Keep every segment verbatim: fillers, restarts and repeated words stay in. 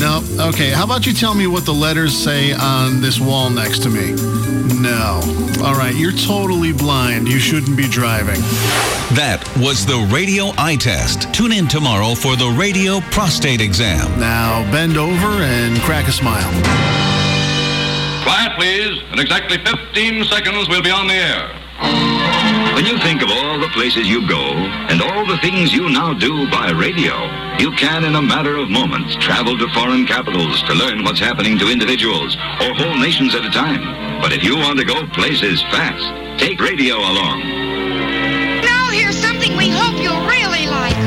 No. Okay, how about you tell me what the letters say on this wall next to me? No. All right, you're totally blind. You shouldn't be driving. That was the radio eye test. Tune in tomorrow for the radio prostate exam. Now bend over and crack a smile. Quiet, please. In exactly fifteen seconds, we'll be on the air. When you think of all the places you go and all the things you now do by radio, you can, in a matter of moments, travel to foreign capitals to learn what's happening to individuals or whole nations at a time. But if you want to go places fast, take radio along. Now here's something we hope you'll really like.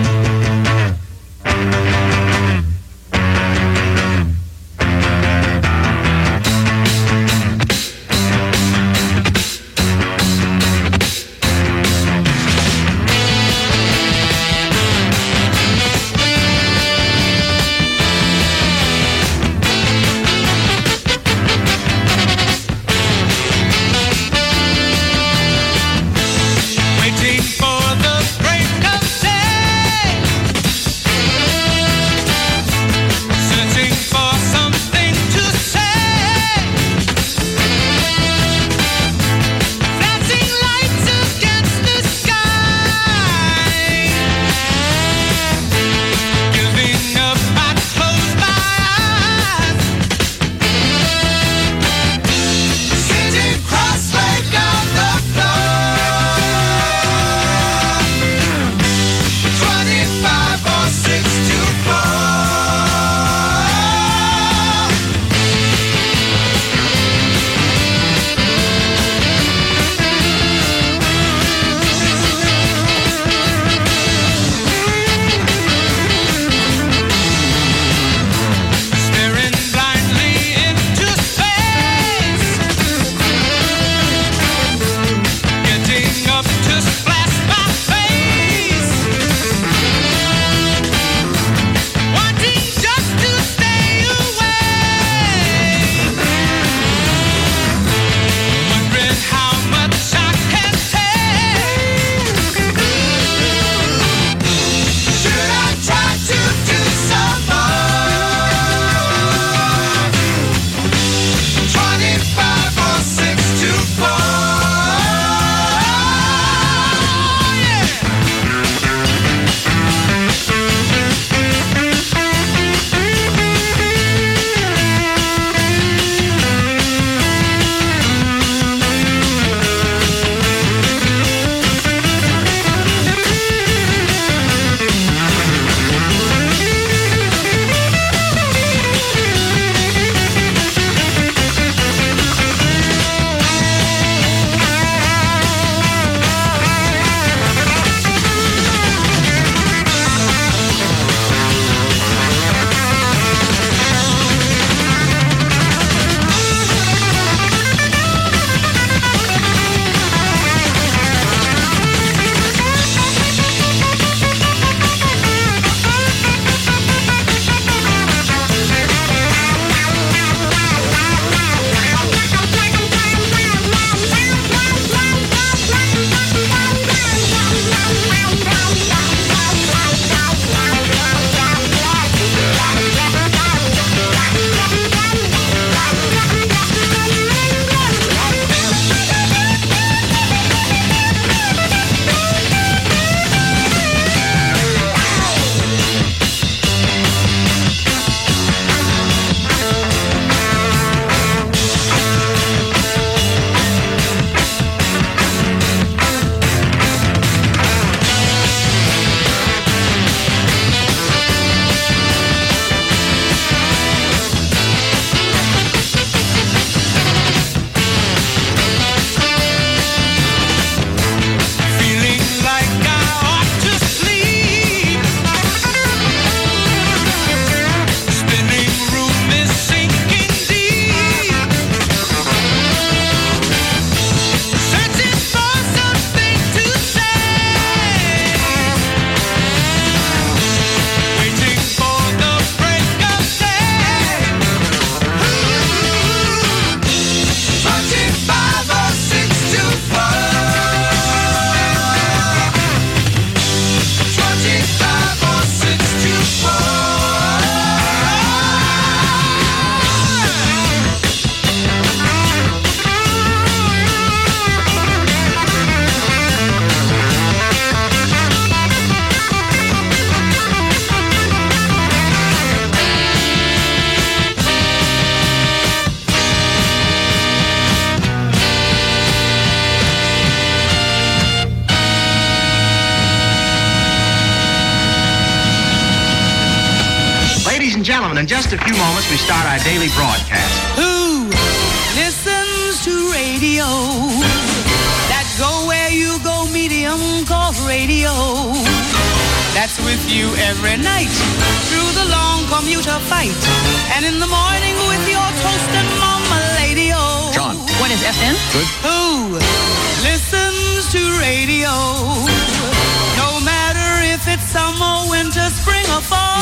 Ladies and gentlemen, in just a few moments, we start our daily broadcast. Who listens to radio? That go where you go medium called radio. That's with you every night through the long commuter fight. And in the morning with your toasted mama lady-o. John. What is F M? Good. Who listens to radio? No matter if it's summer, winter, spring, or fall.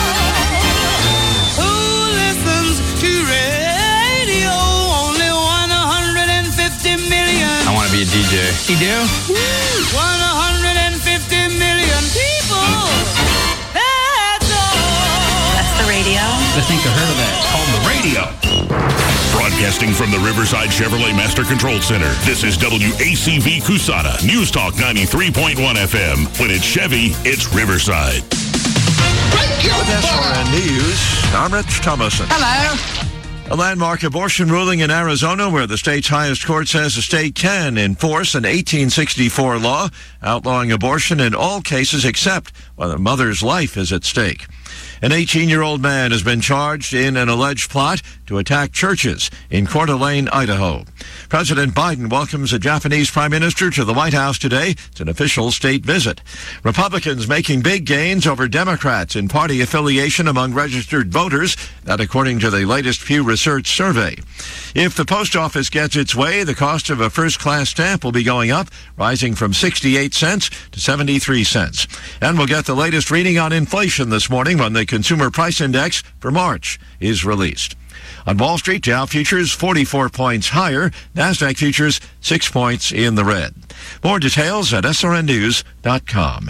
Who listens to radio? Only one hundred fifty million. I want to be a D J. You do? one hundred fifty million people. That's all. That's the radio. I think I heard of that. It's called the radio. Broadcasting from the Riverside Chevrolet Master Control Center, this is W A C V Cusana, News Talk ninety-three point one F M. When it's Chevy, it's Riverside. With S R N News, I'm Rich Thomason. Hello. A landmark abortion ruling in Arizona where the state's highest court says the state can enforce an eighteen sixty-four law outlawing abortion in all cases except when a mother's life is at stake. An eighteen-year-old man has been charged in an alleged plot to attack churches in Coeur d'Alene, Idaho. President Biden welcomes a Japanese prime minister to the White House today. It's an official state visit. Republicans making big gains over Democrats in party affiliation among registered voters, that according to the latest Pew Research survey. If the post office gets its way, the cost of a first-class stamp will be going up, rising from sixty-eight cents to seventy-three cents. And we'll get the latest reading on inflation this morning when the Consumer Price Index for March is released. On Wall Street, Dow futures forty-four points higher, NASDAQ futures six points in the red. More details at S R N news dot com.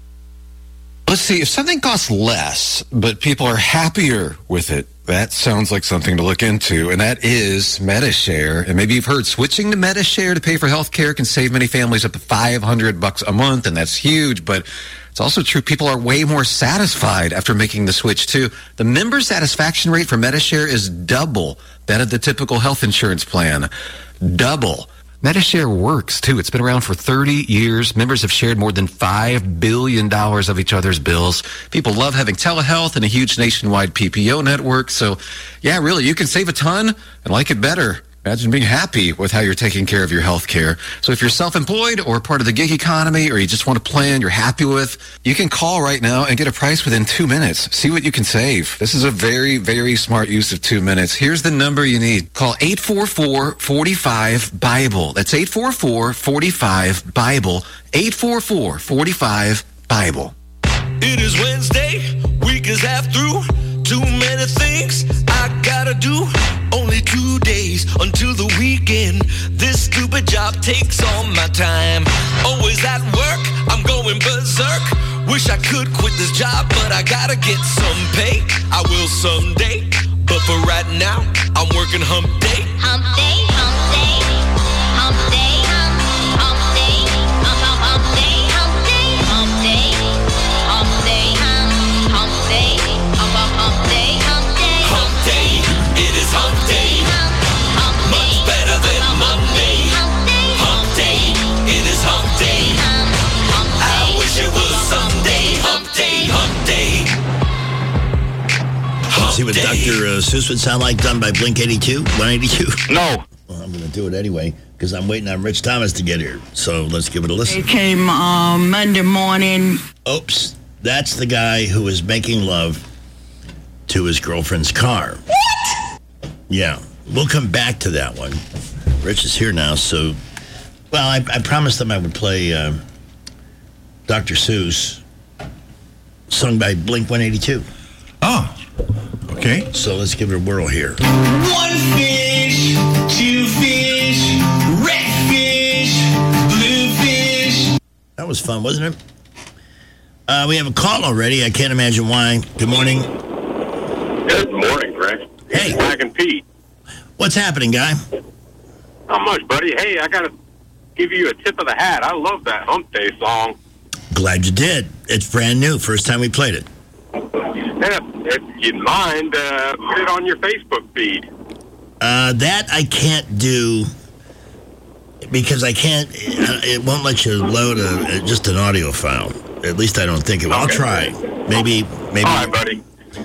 Let's see, if something costs less, but people are happier with it, that sounds like something to look into, and that is Medi-Share. And maybe you've heard switching to Medi-Share to pay for health care can save many families up to five hundred bucks a month, and that's huge, but it's also true people are way more satisfied after making the switch, too. The member satisfaction rate for Medi-Share is double that of the typical health insurance plan. Double. Medi-Share works, too. It's been around for thirty years. Members have shared more than five billion dollars of each other's bills. People love having telehealth and a huge nationwide P P O network. So, yeah, really, you can save a ton and like it better. Imagine being happy with how you're taking care of your health care. So if you're self-employed or part of the gig economy or you just want a plan you're happy with, you can call right now and get a price within two minutes. See what you can save. This is a very, very smart use of two minutes. Here's the number you need. Call eight four four, four five, BIBLE. That's eight four four, four five, BIBLE. eight four four, four five, BIBLE. It is Wednesday. Week is half through. Too many things I gotta do. Only two days until the weekend. This stupid job takes all my time. Always at work, I'm going berserk. Wish I could quit this job, but I gotta get some pay. I will someday, but for right now, I'm working hump day. Hump day, hump day, hump day, hump, hump day, hump, hump, hump day, hump day, hump day, hump day, hump, hump day, hump, hump, hump day, hump day, hump day. It is hump day. Much better than Monday. Hump day. It is hump day. I wish it was Sunday. Hump day, hump day. Hump See what day. Doctor Uh, Seuss would sound like done by Blink eighty-two? one eighty-two? No. Well, I'm going to do it anyway because I'm waiting on Rich Thomas to get here. So let's give it a listen. It came um, Monday morning. Oops. That's the guy who was making love to his girlfriend's car. What? Yeah. We'll come back to that one. Rich is here now, so... Well, I, I promised them I would play uh, Doctor Seuss, sung by Blink one eighty-two. Oh, okay. So let's give it a whirl here. One fish, two fish, red fish, blue fish. That was fun, wasn't it? Uh, we have a call already. I can't imagine why. Good morning. Good morning, Greg. Hey. Wagon Pete. What's happening, guy? Not much, buddy. Hey, I got to give you a tip of the hat. I love that Hump Day song. Glad you did. It's brand new. First time we played it. And if, if you'd mind, uh, put it on your Facebook feed. Uh, that I can't do because I can't. It won't let you load a, just an audio file. At least I don't think it will. Okay. I'll try. Maybe, maybe. All right, buddy.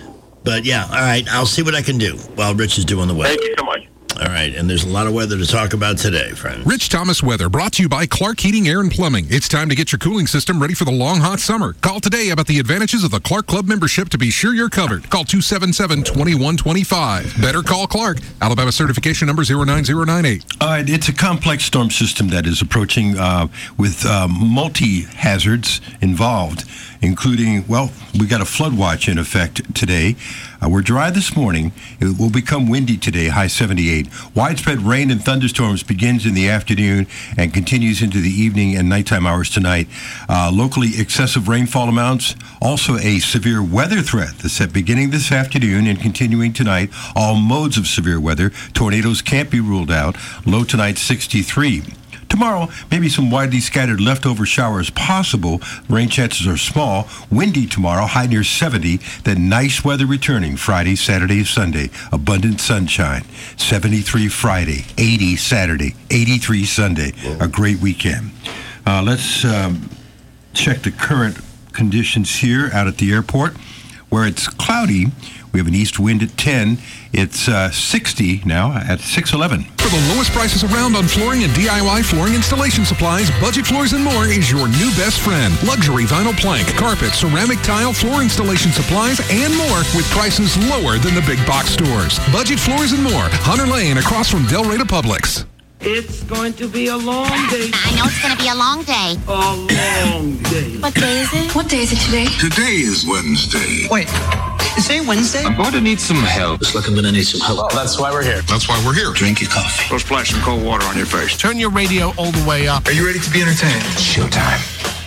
But yeah, all right. I'll see what I can do while Rich is doing the weather. Thank you so much. All right, and there's a lot of weather to talk about today, friends. Rich Thomas Weather, brought to you by Clark Heating, Air, and Plumbing. It's time to get your cooling system ready for the long, hot summer. Call today about the advantages of the Clark Club membership to be sure you're covered. Call two seven seven, two one two five. Better call Clark. Alabama certification number zero nine zero nine eight. Uh, it's a complex storm system that is approaching uh, with uh, multi-hazards involved, including, well, we got a flood watch in effect today. Uh, we're dry this morning. It will become windy today, high seventy-eight. Widespread rain and thunderstorms begins in the afternoon and continues into the evening and nighttime hours tonight. Uh, locally excessive rainfall amounts, also a severe weather threat that's set beginning this afternoon and continuing tonight. All modes of severe weather. Tornadoes can't be ruled out. Low tonight, sixty-three. Tomorrow, maybe some widely scattered leftover showers possible. Rain chances are small. Windy tomorrow, high near seventy. Then nice weather returning Friday, Saturday, Sunday. Abundant sunshine. seventy-three Friday, eighty Saturday, eighty-three Sunday. Whoa. A great weekend. Uh, let's um, check the current conditions here out at the airport, where it's cloudy. We have an east wind at ten. It's uh, sixty now at six eleven. For the lowest prices around on flooring and D I Y flooring installation supplies, Budget Floors and More is your new best friend. Luxury vinyl plank, carpet, ceramic tile, floor installation supplies, and more with prices lower than the big box stores. Budget Floors and More, Hunter Lane across from Del Rey to Publix. It's going to be a long day. I know it's going to be a long day. A long day. What day is it? What day is it today? Today is Wednesday. Wait, is it Wednesday? I'm going to need some help. It's like I'm going to need some help. Well, that's why we're here. That's why we're here. Drink your coffee. Go splash some cold water on your face. Turn your radio all the way up. Are you ready to be entertained? Showtime.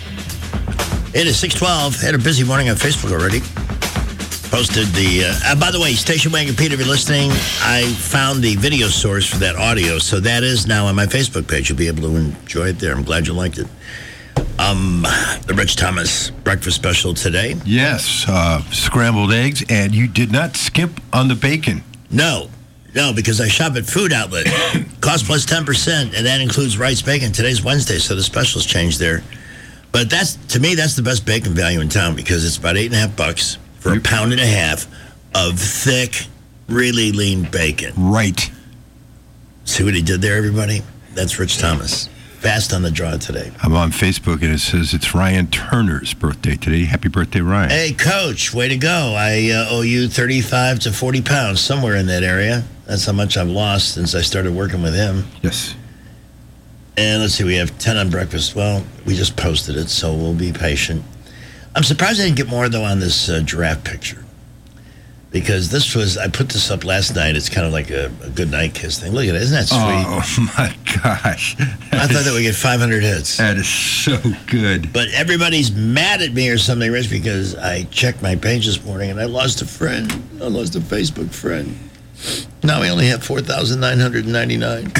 It is six twelve. Had a busy morning on Facebook already. Posted the, uh, uh, by the way, Station Wagon Pete, if you're listening, I found the video source for that audio, so that is now on my Facebook page. You'll be able to enjoy it there. I'm glad you liked it. Um, the Rich Thomas breakfast special today. Yes, uh, scrambled eggs, and you did not skip on the bacon. No, no, because I shop at Food Outlet. Cost plus ten percent, and that includes rice bacon. Today's Wednesday, so the specials changed there. But that's, to me, that's the best bacon value in town because it's about eight and a half bucks for a pound and a half of thick, really lean bacon. Right. See what he did there, everybody? That's Rich Thomas. Fast on the draw today. I'm on Facebook, and it says it's Ryan Turner's birthday today. Happy birthday, Ryan. Hey, Coach, way to go. I uh, owe you thirty-five to forty pounds, somewhere in that area. That's how much I've lost since I started working with him. Yes. And let's see, we have ten on breakfast. Well, we just posted it, so we'll be patient. I'm surprised I didn't get more, though, on this uh, giraffe picture. Because this was, I put this up last night. It's kind of like a, a good night kiss thing. Look at it. Isn't that sweet? Oh, my gosh. I thought that we get five hundred hits. That is so good. But everybody's mad at me or something, Rich, because I checked my page this morning and I lost a friend. I lost a Facebook friend. Now we only have four thousand nine hundred ninety-nine.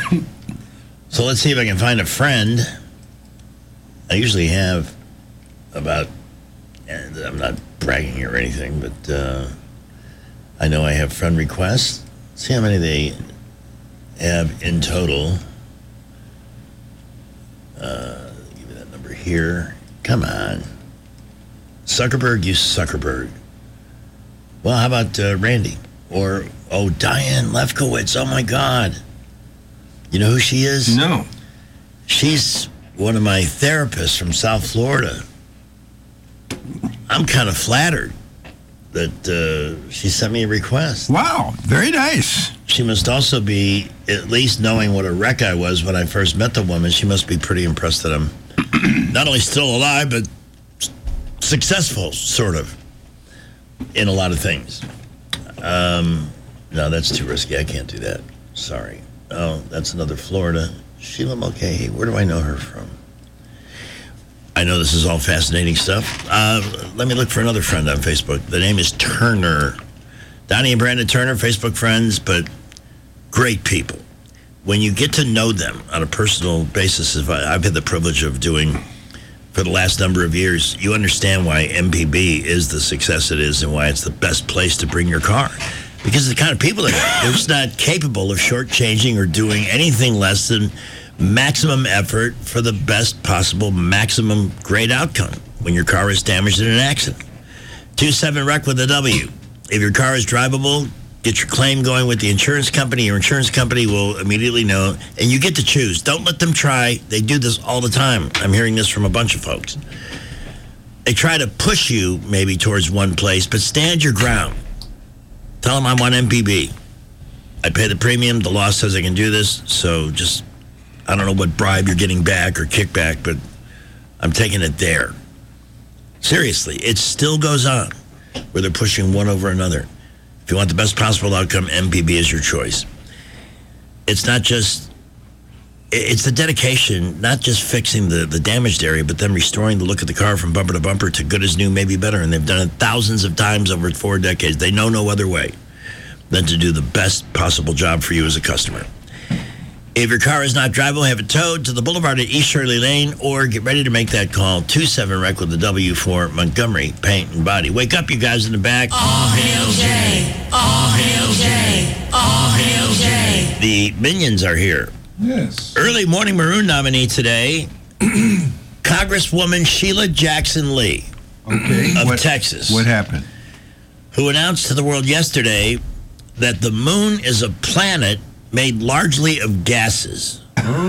So let's see if I can find a friend. I usually have about, and I'm not bragging here or anything, but uh, I know I have friend requests. See how many they have in total. Uh, give me that number here. Come on. Zuckerberg, you Zuckerberg. Well, how about uh, Randy? Or, oh, Diane Lefkowitz. Oh, my God. You know who she is? No. She's one of my therapists from South Florida. I'm kind of flattered that uh, she sent me a request. Wow, very nice. She must also be, at least knowing what a wreck I was when I first met the woman, she must be pretty impressed that I'm not only still alive, but successful, sort of, in a lot of things. Um, no, that's too risky. I can't do that. Sorry. Oh, that's another Florida. Sheila Mulcahy. Where do I know her from? I know this is all fascinating stuff. Uh, let me look for another friend on Facebook. The name is Turner. Donnie and Brandon Turner, Facebook friends, but great people. When you get to know them on a personal basis, if I, I've had the privilege of doing for the last number of years, you understand why M P B is the success it is and why it's the best place to bring your car. Because of the kind of people that are. They're just not capable of shortchanging or doing anything less than maximum effort for the best possible maximum great outcome when your car is damaged in an accident. two seven Rec with a W. If your car is drivable, get your claim going with the insurance company. Your insurance company will immediately know, and you get to choose. Don't let them try. They do this all the time. I'm hearing this from a bunch of folks. They try to push you maybe towards one place, but stand your ground. Tell them I want M P B. I pay the premium. The law says I can do this, so just, I don't know what bribe you're getting back or kickback, but I'm taking it there. Seriously, it still goes on where they're pushing one over another. If you want the best possible outcome, M P B is your choice. It's not just, it's the dedication, not just fixing the, the damaged area, but then restoring the look of the car from bumper to bumper to good as new, maybe better. And they've done it thousands of times over four decades. They know no other way than to do the best possible job for you as a customer. If your car is not drivable, have it towed to the Boulevard at East Shirley Lane, or get ready to make that call. two seven R E C with the W for Montgomery Paint and Body. Wake up, you guys in the back. All hail Jay. All hail Jay. All hail Jay. The Minions are here. Yes. Early Morning Maroon nominee today, Congresswoman Sheila Jackson Lee Okay. of What- Texas, What happened? who announced to the world yesterday that the moon is a planet made largely of gases.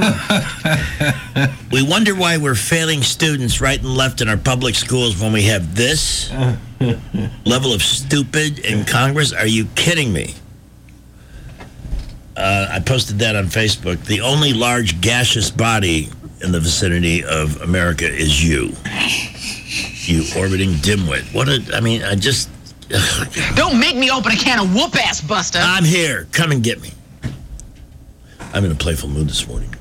We wonder why we're failing students right and left in our public schools when we have this level of stupid in Congress. Are you kidding me? Uh, I posted that on Facebook. The only large gaseous body in the vicinity of America is you. You orbiting dimwit. What a, I mean, I just... Don't make me open a can of whoop-ass, Buster. I'm here. Come and get me. I'm in a playful mood this morning.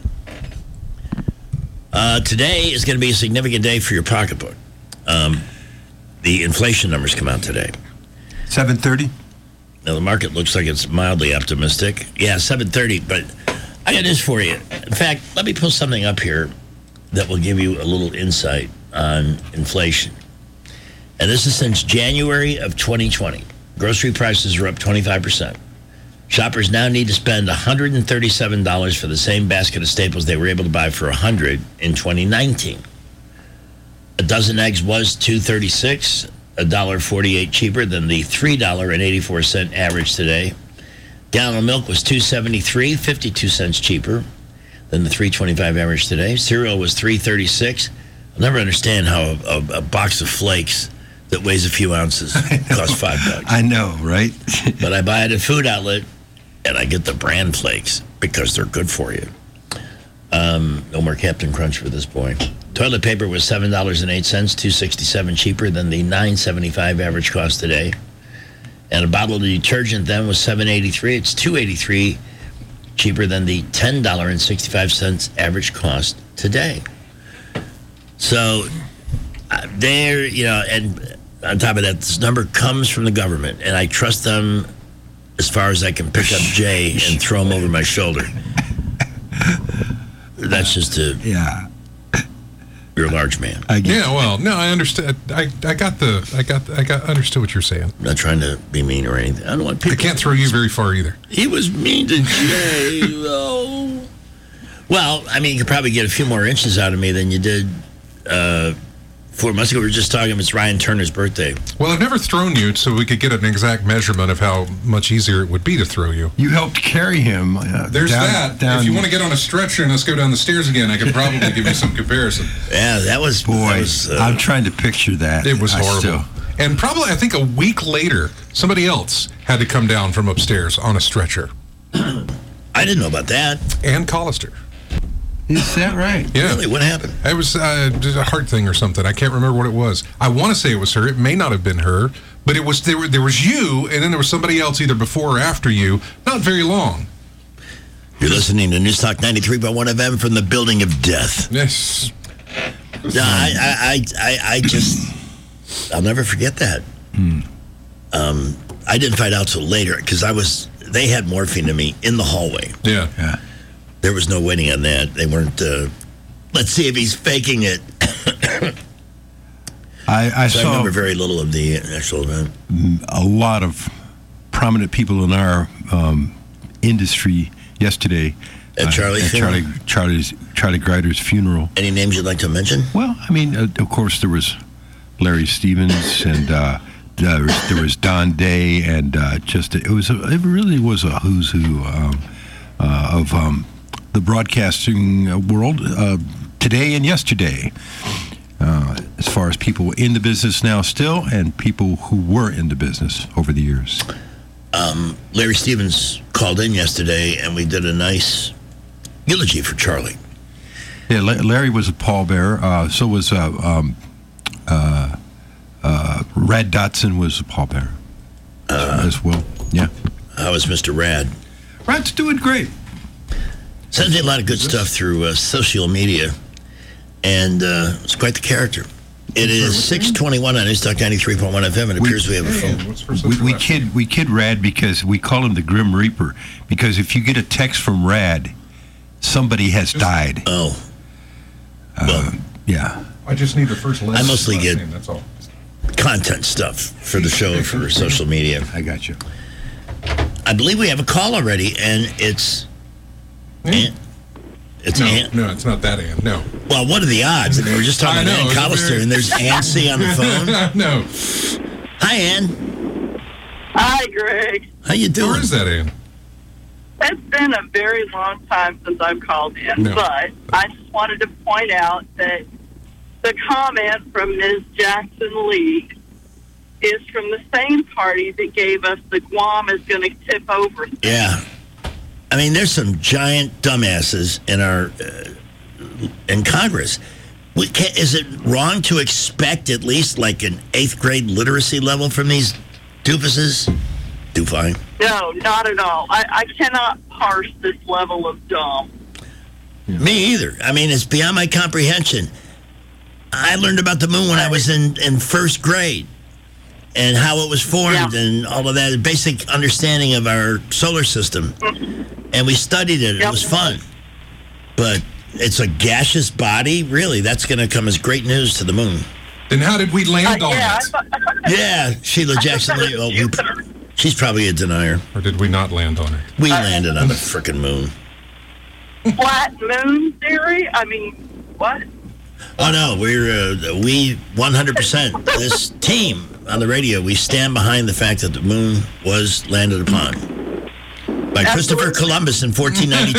Uh, today is going to be a significant day for your pocketbook. Um, the inflation numbers come out today. seven thirty? Now, the market looks like it's mildly optimistic. Yeah, seven thirty, but I got this for you. In fact, let me pull something up here that will give you a little insight on inflation. And this is since January of twenty twenty. Grocery prices are up twenty-five percent. Shoppers now need to spend one hundred thirty-seven dollars for the same basket of staples they were able to buy for one hundred dollars in twenty nineteen. A dozen eggs was two dollars and thirty-six cents, one dollar and forty-eight cents cheaper than the three dollars and eighty-four cents average today. Gallon of milk was two dollars and seventy-three cents, fifty-two cents cheaper than the three dollars and twenty-five cents average today. Cereal was three dollars and thirty-six cents. I'll never understand how a, a, a box of flakes that weighs a few ounces costs five bucks. I know, right? But I buy it at Food Outlet, and I get the brand flakes because they're good for you. Um, no more Captain Crunch for this boy. Toilet paper was seven dollars and eight cents, two dollars and sixty-seven cents cheaper than the nine dollars and seventy-five cents average cost today. And a bottle of detergent then was seven dollars and eighty-three cents. It's two dollars and eighty-three cents cheaper than the ten dollars and sixty-five cents average cost today. So uh, there, you know, and on top of that, this number comes from the government, and I trust them as far as I can pick up Jay and throw him over my shoulder. That's just a... Yeah. You're a large man. I get yeah, well, no, I understand. I, I got the, I got, I got, understood what you're saying. I'm not trying to be mean or anything. I don't want people... I can't throw you very far either. He was mean to Jay, though. Well, I mean, you could probably get a few more inches out of me than you did uh, four months ago. We were just talking, it's Ryan Turner's birthday. Well, I've never thrown you, so we could get an exact measurement of how much easier it would be to throw you. You helped carry him. Uh, There's down, that. Down. If you want to get on a stretcher and let's go down the stairs again, I could probably give you some comparison. Yeah, that was... Boy, that was, uh, I'm trying to picture that. It was I horrible. still- And probably, I think a week later, somebody else had to come down from upstairs on a stretcher. I didn't know about that. Ann Collister. Is that right? Yeah. Really? What happened? It was uh, just a heart thing or something. I can't remember what it was. I want to say it was her. It may not have been her, but it was there. Were, there was you, and then there was somebody else either before or after you. Not very long. You're listening to News Talk ninety-three point one F M from the building of death. Yes. No, I, I, I, I just, I'll never forget that. Hmm. Um, I didn't find out till later because I was, they had morphine to me in the hallway. Yeah. Yeah. There was no waiting on that. They weren't, uh, let's see if he's faking it. I, I so saw I remember very little of the actual event. a lot of prominent people in our um, industry yesterday. At Charlie's uh, at funeral? Charlie, Charlie's, Charlie Greider's funeral. Any names you'd like to mention? Well, I mean, uh, of course, there was Larry Stevens and uh, uh, there was Don Day, and uh, just it was a, it really was a who's who um, uh, of um, the broadcasting world uh, today and yesterday. Uh, as far as people in the business now still, and people who were in the business over the years. Um, Larry Stevens called in yesterday, and we did a nice eulogy for Charlie. Yeah, Larry was a pallbearer. Uh, so was uh, um, uh, uh, Rad Dotson was a pallbearer uh, as well. Yeah. How is Mister Rad? Rad's doing great. Sends me a lot of good stuff through uh, social media, and uh, it's quite the character. It is six twenty-one on Newstalk ninety-three point one F M. It appears we, we have a phone. We, we kid we kid Rad because we call him the Grim Reaper, because if you get a text from Rad, somebody has died. Oh. Uh, well, yeah. I just need the first letter. I mostly get name, that's all. Content stuff for the show for social media. I got you. I believe we have a call already, and it's... Aunt, it's no, Aunt. No, it's not that Ann. No. Well, what are the odds? I mean, we're just talking about Ann Collister, very... and there's Ann C on the phone. No. Hi, Ann. Hi, Greg. How you doing? Where is that, Ann? It's been a very long time since I've called in, no. but I just wanted to point out that the comment from Miz Jackson Lee is from the same party that gave us the Guam is going to tip over thing. Yeah. I mean, there's some giant dumbasses in our uh, in Congress. We can't, is it wrong to expect at least like an eighth grade literacy level from these doofuses? Do fine. No, not at all. I, I cannot parse this level of dumb. Yeah. Me either. I mean, it's beyond my comprehension. I learned about the moon when I was in, in first grade, and how it was formed, yeah. and all of that basic understanding of our solar system. And we studied it. Yep. It was fun. But it's a gaseous body? Really? That's going to come as great news to the moon. Then how did we land uh, on yeah, it? Thought, yeah, Sheila Jackson Lee. Oh, we, she's probably a denier. Or did we not land on it? We uh, landed on the frickin' moon. Flat moon theory? I mean, what? Oh, no. We're, uh, we one hundred percent, this team on the radio, we stand behind the fact that the moon was landed upon by Absolutely. Christopher Columbus in fourteen ninety-two.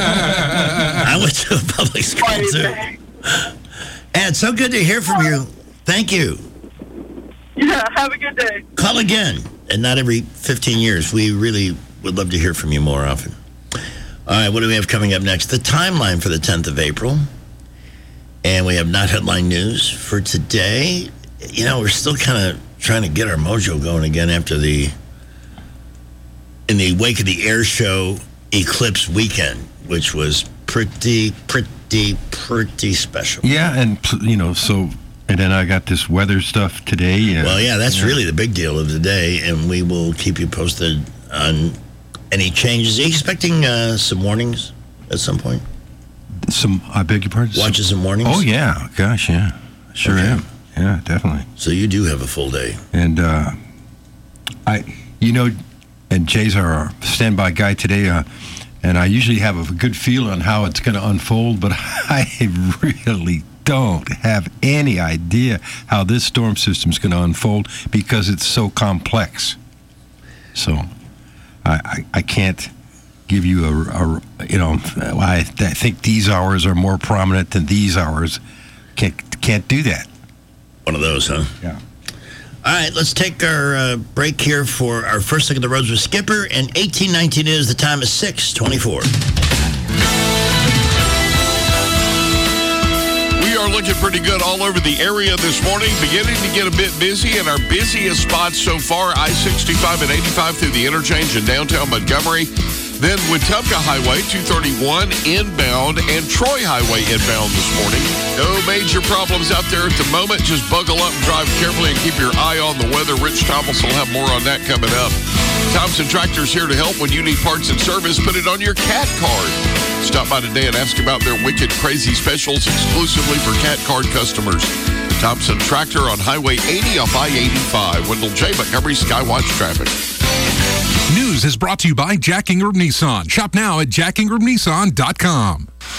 I went to a public school, too. And so good to hear from you. Thank you. Yeah, have a good day. Call again, and not every fifteen years. We really would love to hear from you more often. All right, what do we have coming up next? The timeline for the tenth of April. And we have not headline news for today. You know, we're still kind of trying to get our mojo going again after the, in the wake of the air show Eclipse weekend, which was pretty, pretty, pretty special. Yeah, and, you know, so, and then I got this weather stuff today. Uh, well, yeah, that's yeah. really the big deal of the day, and we will keep you posted on any changes. Are you expecting uh, some warnings at some point? Some, I beg your pardon? Watches and warnings? Oh, yeah. Gosh, yeah. Sure okay. am. Yeah, definitely. So you do have a full day. And, uh, I, you know, and Jay's our standby guy today, uh, and I usually have a good feel on how it's going to unfold, but I really don't have any idea how this storm system is going to unfold because it's so complex. So I, I, I can't give you a, a you know, I, I think these hours are more prominent than these hours. Can't, can't do that. One of those, huh? Yeah. All right, let's take our uh, break here for our first look at the roads with Skipper. And eighteen nineteen is the time is six twenty-four. We are looking pretty good all over the area this morning. Beginning to get a bit busy, and our busiest spots so far, I sixty-five and eighty-five through the interchange in downtown Montgomery. Then Wetumpka Highway, two thirty-one inbound, and Troy Highway inbound this morning. No major problems out there at the moment. Just buckle up and drive carefully and keep your eye on the weather. Rich Thomas will have more on that coming up. Thompson Tractor's here to help when you need parts and service. Put it on your CAT card. Stop by today and ask about their wicked crazy specials exclusively for CAT card customers. Thompson Tractor on Highway eighty off I eighty-five. Wendell J. Montgomery Skywatch Traffic. News is brought to you by Jack Ingram Nissan. Shop now at jack ingram nissan dot com.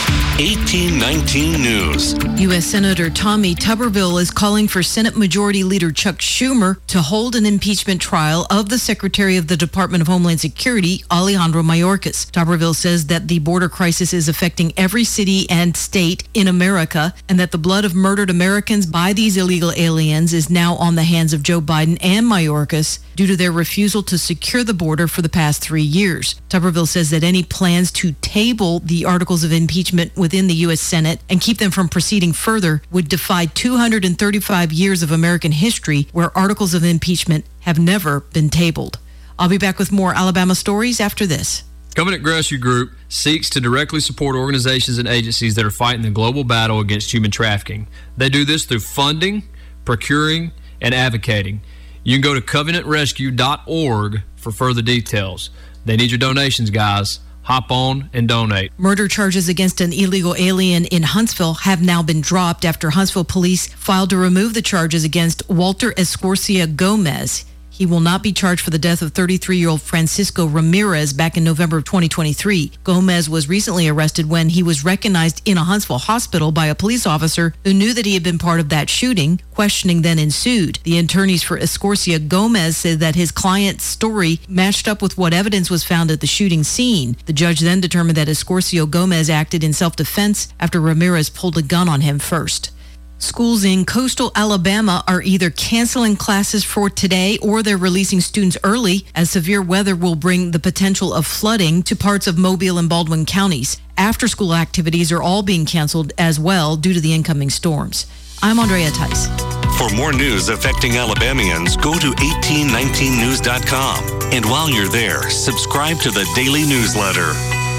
eighteen nineteen News. U S. Senator Tommy Tuberville is calling for Senate Majority Leader Chuck Schumer to hold an impeachment trial of the Secretary of the Department of Homeland Security, Alejandro Mayorkas. Tuberville says that the border crisis is affecting every city and state in America, and that the blood of murdered Americans by these illegal aliens is now on the hands of Joe Biden and Mayorkas due to their refusal to secure the border for the past three years. Tuberville says that any plans to table the articles of impeachment within the U S. Senate and keep them from proceeding further would defy two hundred thirty-five years of American history where articles of impeachment have never been tabled. I'll be back with more Alabama stories after this. Covenant Grocery Group seeks to directly support organizations and agencies that are fighting the global battle against human trafficking. They do this through funding, procuring, and advocating. You can go to covenant rescue dot org for further details. They need your donations, guys. Hop on and donate. Murder charges against an illegal alien in Huntsville have now been dropped after Huntsville police filed to remove the charges against Walter Escorcia Gomez. He will not be charged for the death of thirty-three-year-old Francisco Ramirez back in November of twenty twenty-three. Gomez was recently arrested when he was recognized in a Huntsville hospital by a police officer who knew that he had been part of that shooting. Questioning then ensued. The attorneys for Escorcia Gomez said that his client's story matched up with what evidence was found at the shooting scene. The judge then determined that Escorcia Gomez acted in self-defense after Ramirez pulled a gun on him first. Schools in coastal Alabama are either canceling classes for today or they're releasing students early as severe weather will bring the potential of flooding to parts of Mobile and Baldwin counties. After-school activities are all being canceled as well due to the incoming storms. I'm Andrea Tice. For more news affecting Alabamians, go to eighteen nineteen news dot com. And while you're there, subscribe to the daily newsletter.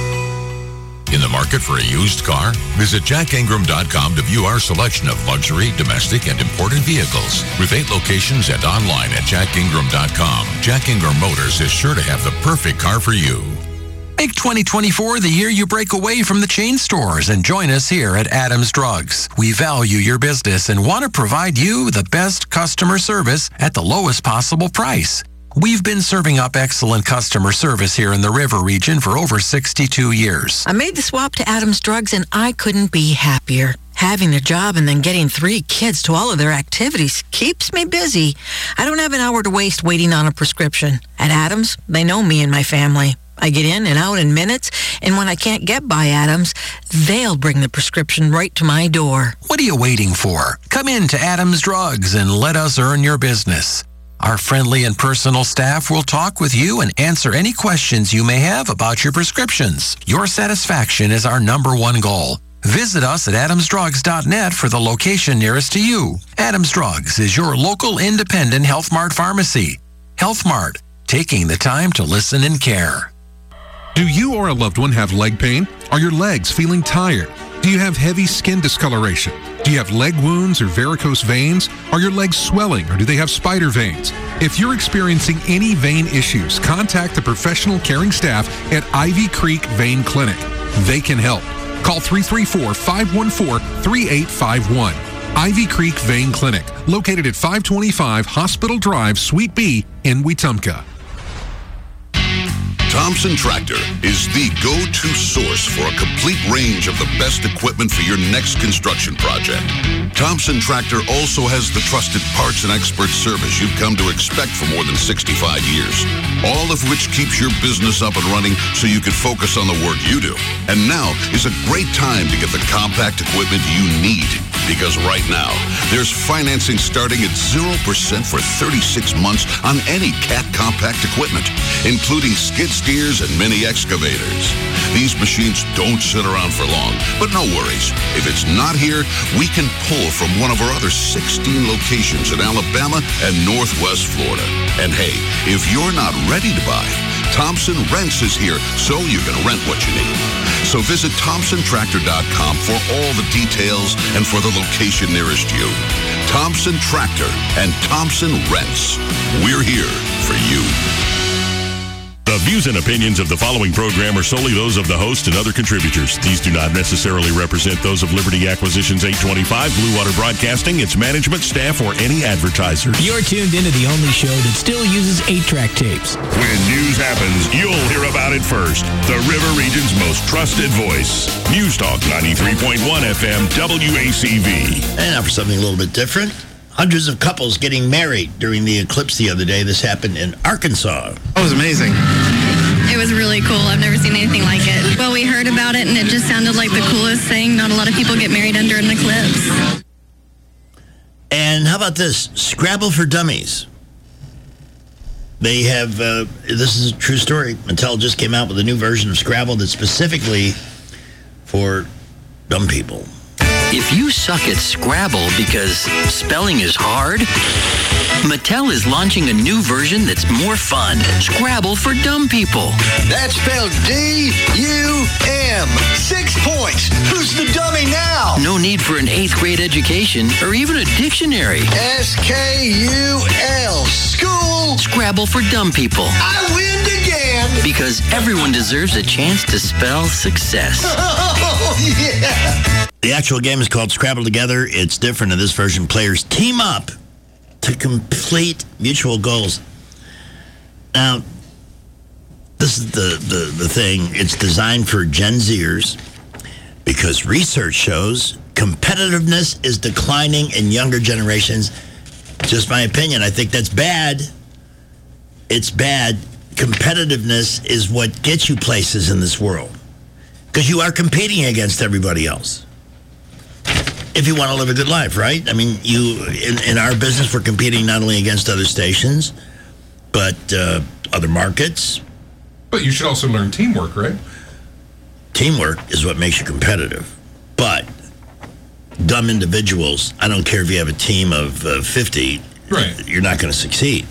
In the market for a used car? Visit jack ingram dot com to view our selection of luxury, domestic, and imported vehicles. With eight locations and online at jack ingram dot com, Jack Ingram Motors is sure to have the perfect car for you. Make twenty twenty-four the year you break away from the chain stores and join us here at Adams Drugs. We value your business and want to provide you the best customer service at the lowest possible price. We've been serving up excellent customer service here in the River region for over sixty-two years. I made the swap to Adams Drugs and I couldn't be happier. Having a job and then getting three kids to all of their activities keeps me busy. I don't have an hour to waste waiting on a prescription. At Adams, they know me and my family. I get in and out in minutes, and when I can't get by Adams, they'll bring the prescription right to my door. What are you waiting for? Come in to Adams Drugs and let us earn your business. Our friendly and personal staff will talk with you and answer any questions you may have about your prescriptions. Your satisfaction is our number one goal. Visit us at adams drugs dot net for the location nearest to you. Adams Drugs is your local independent Health Mart pharmacy. Health Mart, taking the time to listen and care. Do you or a loved one have leg pain? Are your legs feeling tired? Do you have heavy skin discoloration? Do you have leg wounds or varicose veins? Are your legs swelling or do they have spider veins? If you're experiencing any vein issues, contact the professional caring staff at Ivy Creek Vein Clinic. They can help. Call three three four, five one four, three eight five one. Ivy Creek Vein Clinic, located at five twenty-five Hospital Drive, Suite B in Wetumpka. Thompson Tractor is the go-to source for a complete range of the best equipment for your next construction project. Thompson Tractor also has the trusted parts and expert service you've come to expect for more than sixty-five years, all of which keeps your business up and running so you can focus on the work you do. And now is a great time to get the compact equipment you need, because right now, there's financing starting at zero percent for thirty-six months on any Cat compact equipment, including skid steers and mini excavators. These machines don't sit around for long, but no worries. If it's not here, we can pull from one of our other sixteen locations in Alabama and Northwest Florida. And hey, if you're not ready to buy, Thompson Rents is here so you can rent what you need. So visit thompson tractor dot com for all the details and for the location nearest you. Thompson Tractor and Thompson Rents. We're here for you. The The views and opinions of the following program are solely those of the host and other contributors. These do not necessarily represent those of Liberty Acquisitions eight twenty-five, Blue Water Broadcasting, its management, staff, or any advertiser. You're tuned into the only show that still uses eight-track tapes. When news happens, you'll hear about it first. The River Region's most trusted voice. News Talk ninety-three point one F M W A C V. And now for something a little bit different. Hundreds of couples getting married during the eclipse the other day. This happened in Arkansas. That was amazing. It was really cool. I've never seen anything like it. Well, we heard about it, and it just sounded like the coolest thing. Not a lot of people get married under an eclipse. And how about this? Scrabble for Dummies. They have, uh, this is a true story. Mattel just came out with a new version of Scrabble that's specifically for dumb people. If you suck at Scrabble because spelling is hard, Mattel is launching a new version that's more fun. Scrabble for dumb people. That's spelled D U M. Six points. Who's the dummy now? No need for an eighth grade education or even a dictionary. S K U L. School. Scrabble for dumb people. I win again. Because everyone deserves a chance to spell success. Oh, yeah. The actual game is called Scrabble Together. It's different in this version. Players team up to complete mutual goals. Now, this is the, the, the thing. It's designed for Gen Zers because research shows competitiveness is declining in younger generations. Just my opinion. I think that's bad. It's bad. Competitiveness is what gets you places in this world because you are competing against everybody else. If you want to live a good life, right? I mean, you in, in our business, we're competing not only against other stations, but uh, other markets. But you should also learn teamwork, right? Teamwork is what makes you competitive. But dumb individuals, I don't care if you have a team of uh, fifty, right. You're not going to succeed.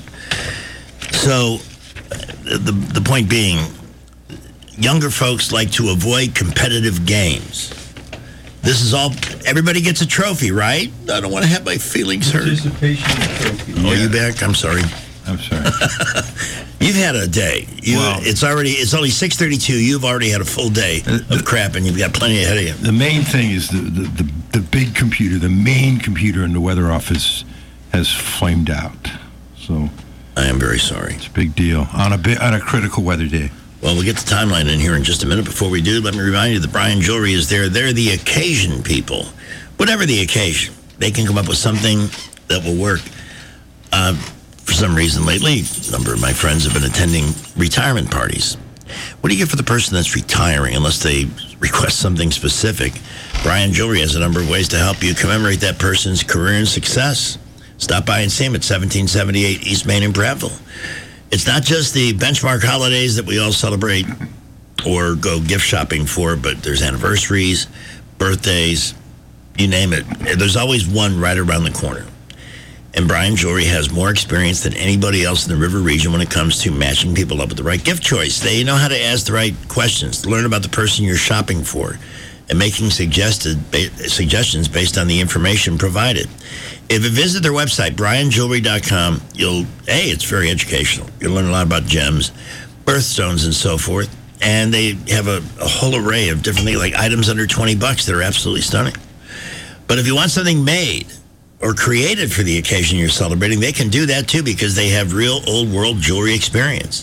So the the point being, younger folks like to avoid competitive games. This is all, everybody gets a trophy, right? I don't want to have my feelings hurt. Participation trophy. Oh, you back? I'm sorry. I'm sorry. You've had a day. You, Wow. It's already, it's only six thirty-two. You've already had a full day of crap, and you've got plenty ahead of you. The main thing is the, the, the, the big computer, the main computer in the weather office has flamed out. So I am very sorry. It's a big deal on a bit, on a critical weather day. Well, we'll get the timeline in here in just a minute. Before we do, let me remind you that Brian Jewelry is there. They're the occasion people. Whatever the occasion, they can come up with something that will work. Uh, for some reason lately, a number of my friends have been attending retirement parties. What do you get for the person that's retiring unless they request something specific? Brian Jewelry has a number of ways to help you commemorate that person's career and success. Stop by and see him at seventeen seventy-eight East Main in Prattville. It's not just the benchmark holidays that we all celebrate or go gift shopping for, but there's anniversaries, birthdays, you name it. There's always one right around the corner. And Brian Jewelry has more experience than anybody else in the River Region when it comes to matching people up with the right gift choice. They know how to ask the right questions, learn about the person you're shopping for, and making suggested ba- suggestions based on the information provided. If you visit their website, brian jewelry dot com, you'll, A, it's very educational. You'll learn a lot about gems, birthstones, and so forth. And they have a, a whole array of different things, like items under twenty bucks that are absolutely stunning. But if you want something made or created for the occasion you're celebrating, they can do that too because they have real old world jewelry experience.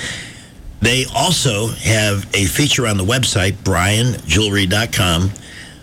They also have a feature on the website, brian jewelry dot com.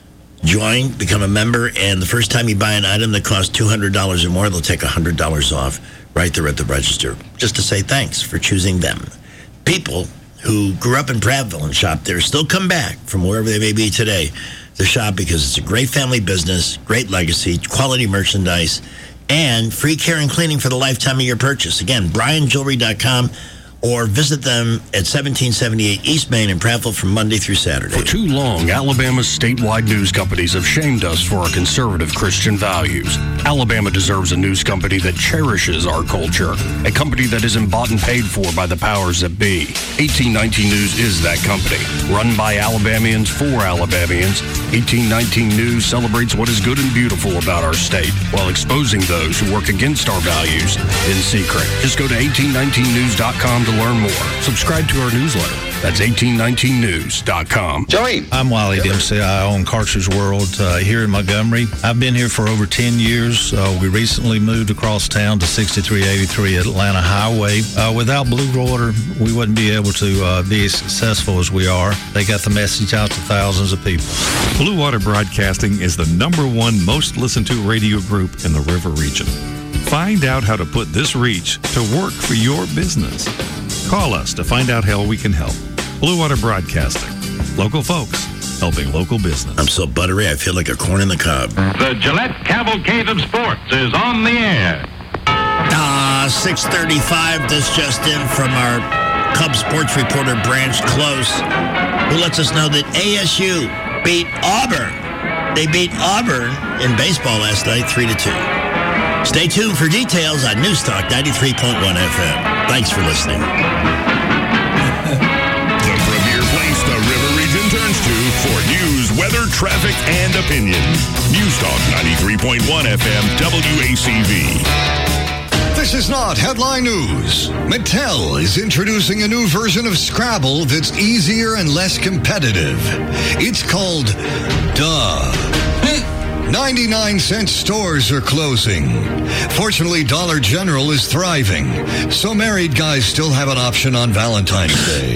Join, become a member, and the first time you buy an item that costs two hundred dollars or more, they'll take one hundred dollars off right there at the register, just to say thanks for choosing them. People who grew up in Prattville and shopped there still come back from wherever they may be today to shop because it's a great family business, great legacy, quality merchandise, and free care and cleaning for the lifetime of your purchase. Again, brian jewelry dot com. Or visit them at seventeen seventy-eight East Main in Prattville from Monday through Saturday. For too long, Alabama's statewide news companies have shamed us for our conservative Christian values. Alabama deserves a news company that cherishes our culture, a company that isn't bought and paid for by the powers that be. eighteen nineteen News is that company. Run by Alabamians for Alabamians, eighteen nineteen News celebrates what is good and beautiful about our state while exposing those who work against our values in secret. Just go to eighteen nineteen news dot com to learn more. Subscribe to our newsletter. That's eighteen nineteen news dot com. Joey. I'm Wiley Dempsey. I own Carter's World uh, here in Montgomery. I've been here for over ten years. Uh, we recently moved across town to sixty-three eighty-three Atlanta Highway. Uh, without Blue Water, we wouldn't be able to uh, be as successful as we are. They got the message out to thousands of people. Blue Water Broadcasting is the number one most listened to radio group in the River region. Find out how to put this reach to work for your business. Call us to find out how we can help. Blue Water Broadcasting. Local folks helping local business. I'm so buttery, I feel like a corn in the cob. The Gillette Cavalcade of Sports is on the air. Ah, uh, six thirty-five, this just in from our Cubs sports reporter, Branch Close, who lets us know that A S U beat Auburn. They beat Auburn in baseball last night, three to two. Stay tuned for details on Newstalk ninety-three point one F M. Thanks for listening. The premier place the River Region turns to for news, weather, traffic, and opinion. Newstalk ninety-three point one F M W A C V. This is not headline news. Mattel is introducing a new version of Scrabble that's easier and less competitive. It's called Duh. ninety-nine cent stores are closing. Fortunately, Dollar General is thriving, so married guys still have an option on Valentine's Day.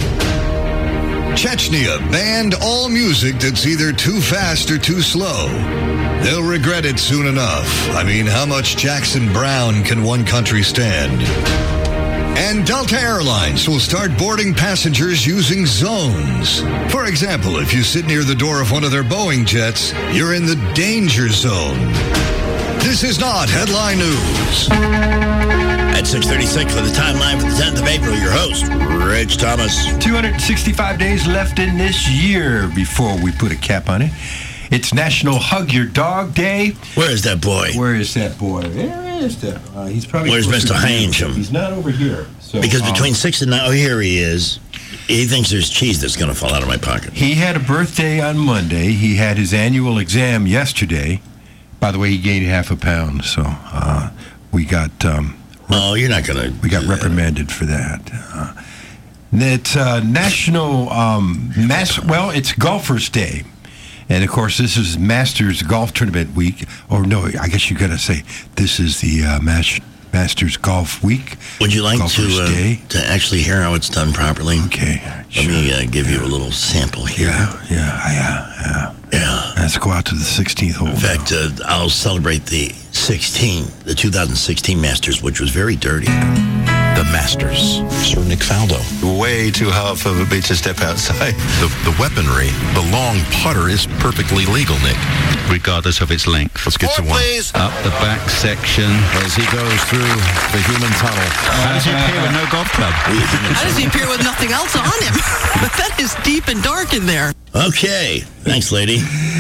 Chechnya banned all music that's either too fast or too slow. They'll regret it soon enough. I mean, how much Jackson Brown can one country stand? And Delta Airlines will start boarding passengers using zones. For example, if you sit near the door of one of their Boeing jets, you're in the danger zone. This is not headline news. At six thirty-six for the timeline for the tenth of April, your host, Rich Thomas. two hundred sixty-five days left in this year before we put a cap on it. It's National Hug Your Dog Day. Where is that boy? Where is that boy? Where is that? Uh, he's probably. Where's Mister Hansham? He's not over here. So, because between um, six and nine, oh, here he is. He thinks there's cheese that's going to fall out of my pocket. He had a birthday on Monday. He had his annual exam yesterday. By the way, he gained half a pound. So uh, we got. Um, oh, you're not going to. We got reprimanded for that. Uh, it's uh, National um, Mass. Well, it's Golfers Day. And, of course, this is Masters Golf Tournament Week. Or, no, I guess you got to say this is the uh, Mas- Masters Golf Week. Would you like Golfers to uh, to actually hear how it's done properly? Okay. Let sure. me uh, give you a little sample here. Yeah, yeah, yeah, yeah. Yeah. Let's go out to the sixteenth hole. In fact, uh, I'll celebrate the sixteen, the two thousand sixteen Masters, which was very dirty. The Masters. Sir Nick Faldo. Way too hot for the beach to step outside. The, the weaponry, the long putter is perfectly legal, Nick. Regardless of its length. Let's get to one. Please. Up the back section. As he goes through the human tunnel. How does he appear with no golf club? How does he appear with nothing else on him? That is deep and dark in there. Okay. Thanks, lady.